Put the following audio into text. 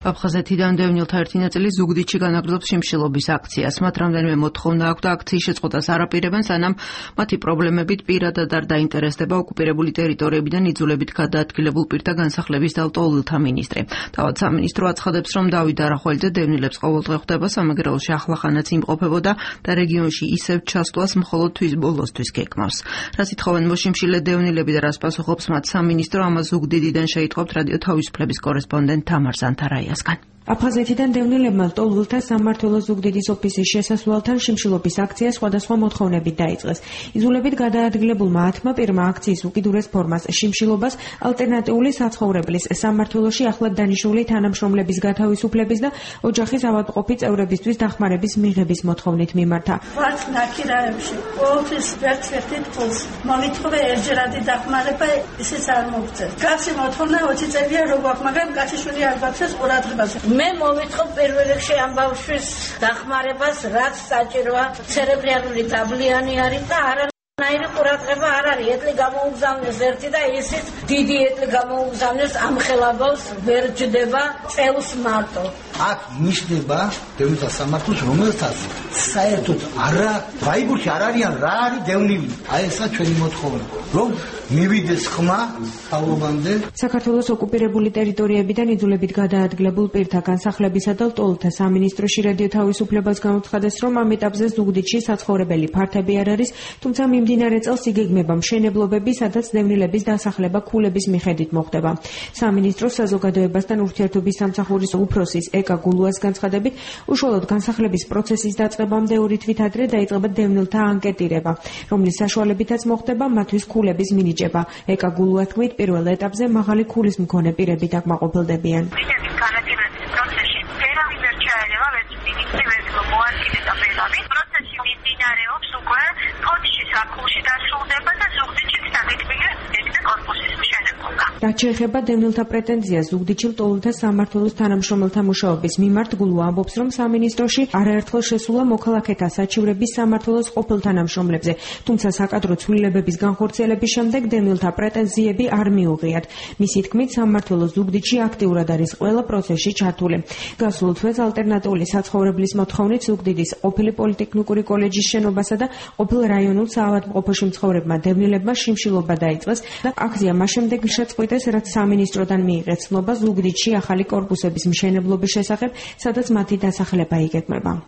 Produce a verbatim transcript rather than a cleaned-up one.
აფხაზეთიდან დევნილთა ერთი ნაწილი ზუგდიდში განაგრძობს შიმშილობის აქციას. მათ რამდენიმე მოთხოვნა აქვთ და აქციის შეწყვეტას არ აპირებენ, სანამ მათი პრობლემებით პირადად არ დაინტერესდება ოკუპირებული ტერიტორიებიდან იძულებით გადაადგილებულ პირთა განსახლების დალტოულთა მინისტრი. თავად სამინისტრო აცხადებს, რომ დავით არახველიძე დევნილებს ყოველდღე ხვდება, სამეგრელოში ახლახანაც იმყოფებოდა და რეგიონში ისევ ჩასვლას მხოლოდ თვის ბოლოსთვის გეკმავს. რას ითხოვენ მოშიმშილე დევნილები და რას პასუხობს მათ სამინისტრო, ამას ზუგდიდიდან შეიტყობთ რადიო თავისუფლების კორესპონდენტ თამარ ზანთარაიასგან. აფხაზეთიდან დევნილებმა ლტოლვილთა სამმართველო ზუგდიდის ოფისის შესასვლელთან შიმშილობის აქცია სხვადასხვა მოთხოვნებით დაიწყეს. იძულებით გადაადგილებულმა ათმა პირმა აქციის უკიდურეს ფორმას შიმშილობას ალტერნატიული საცხოვრებლის სამმართველოში ახლად დანიშნული თანამშრომლების გათავისუფლების და ოჯახის ავადმყოფი წევრებისთვის დახმარების მიღების მოთხოვნით მიმართა. ვართ ნაკირაებში, ყოველთვის ვერცერთით ფულს. მომითხოვე ერთჯერადი დახმარება, ისიც არ მოგწევს. კაცი მოთხოვნა ოცი წელია რო გვაქვს, მაგრამ კაციშვილი არ გვაქვს ყურადღებაზე. მე მომითხოვ პირველ რიგში ამ ბავშვის დახმარებას, რაც საჭიროა, ცერებრიანული დაბლიანი არის და არანაირი ყურადღება არ არის. ეტლი გამოუგზავნეს ერთი და ისიც დიდი ეტლი გამოუგზავნეს ამ ხელაბავს ვერ ჯდება წელს მარტო. აქ ნიშნება დევნილთა სამმართველოს, რომელსაც საერთოდ არა ბაიბულში არ არიან რა არის დევნილი. აი ესა ჩვენი მოთხოვნა, რომ მივიდეს ხმა თავობამდე. საქართველოს ოკუპირებული ტერიტორიებიდან იძულებით გადაადგილებულ პირთა განსახლებისა და ლტოლვილთა სამინისტროში რადიო თავისუფლებას გამოცხადეს, რომ ამ ეტაპზე ზუგდიდში საცხოვრებელი ფართები არ არის, თუმცა მიმდინარე წელს იგეგმება მშენებლობები, სადაც დევნილების დასახლება ქულების მიხედვით მოხდება. სამინისტროს საზოგადოებასთან ურთიერთობის სამსახურის უფროსის ეკა გულუას განცხადებით, უშუალოდ განსახლების პროცესის დაწყებამდე ორი თვით ადრე დაიწყება დევნილთა ანკეტირება, რომლის საშუალებითაც მოხდება მათთვის ქულების მინიჭება. ეკა გულუა თქმით, პირველ ეტაპზე მაღალი ქულის მქონე პირები დაკმაყოფილდებიან. პროცესში ვერავინ ვერ ჩაერევა, ვერც მინისტრი, ვერც მოადგილე და ვერავინ. პროცესი მიმდინარეობს უკვე ფოთში საქულში დასრულდება და ზუგდიდში სამეთბილე ექნა კორპუსის მშენებლობა. რაც შეეხება დევნილთა პრეტენზიას ზუგდიდში ლტოლვილთა სამმართველოს თანამშრომელთა მუშაობის მიმართ, გულუა ამბობს, რომ სამინისტროში არაერთხელ შესულა მოქალაქეთა საჩივრების სამმართველოს ყოფილ თანამშრომლებზე, თუმცა საკადრო ცვლილებების განხორციელების შემდეგ დევნილთა პრეტენზიები არ მიუღიათ. მისი თქმით, სამმართველო ზუგდიდში აქტიურად არის ყველა პროცესში ჩართული. გასულ თვეს ალტერნატიული საცხოვრებლის მოთხოვნით ზუგდიდის ყოფილი პოლიტექნიკური კოლეჯის შენობასა და ყოფილ რაიონულ საავადმყოფოში მცხოვრებმა დევნილებმა შიმშილობა დაიწყეს და აქცია მას შემდეგ შეწყვიტეს, რაც სამინისტროდან მიიღეს ცნობა ზუგდიდში ახალი კორპუსების მშენებლობის შესახებ, სადაც მათი დასახლება იგეგმება.